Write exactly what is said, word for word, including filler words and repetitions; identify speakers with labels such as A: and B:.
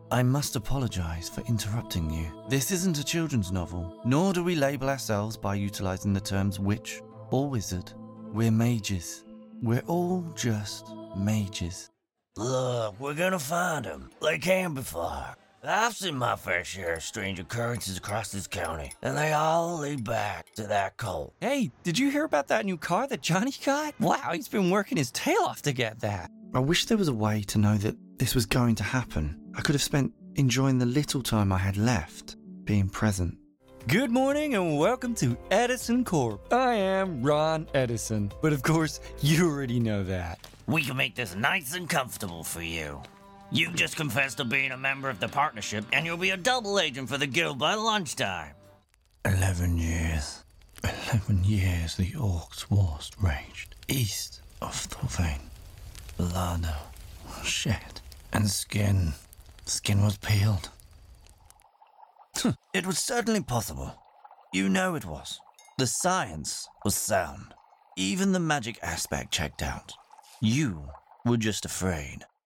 A: I must apologize for interrupting you. This isn't a children's novel, nor do we label ourselves by utilizing the terms witch or wizard. We're mages. We're all just mages.
B: Look, we're gonna find them, like before. I've seen my fair share of strange occurrences across this county, and they all lead back to that cult.
C: Hey, did you hear about that new car that Johnny got? Wow, he's been working his tail off to get that.
A: I wish there was a way to know that this was going to happen. I could have spent enjoying the little time I had left, being present.
C: Good morning and welcome to Edison Corp. I am Ron Edison, but of course, you already know that.
B: We can make this nice and comfortable for you. You just confessed to being a member of the partnership, and you'll be a double agent for the guild by lunchtime.
A: Eleven years. Eleven years the Orcs' wars raged east of Thorvain. Blood, shed, and skin. Skin was peeled. It was certainly possible. You know it was. The science was sound. Even the magic aspect checked out. You were just afraid.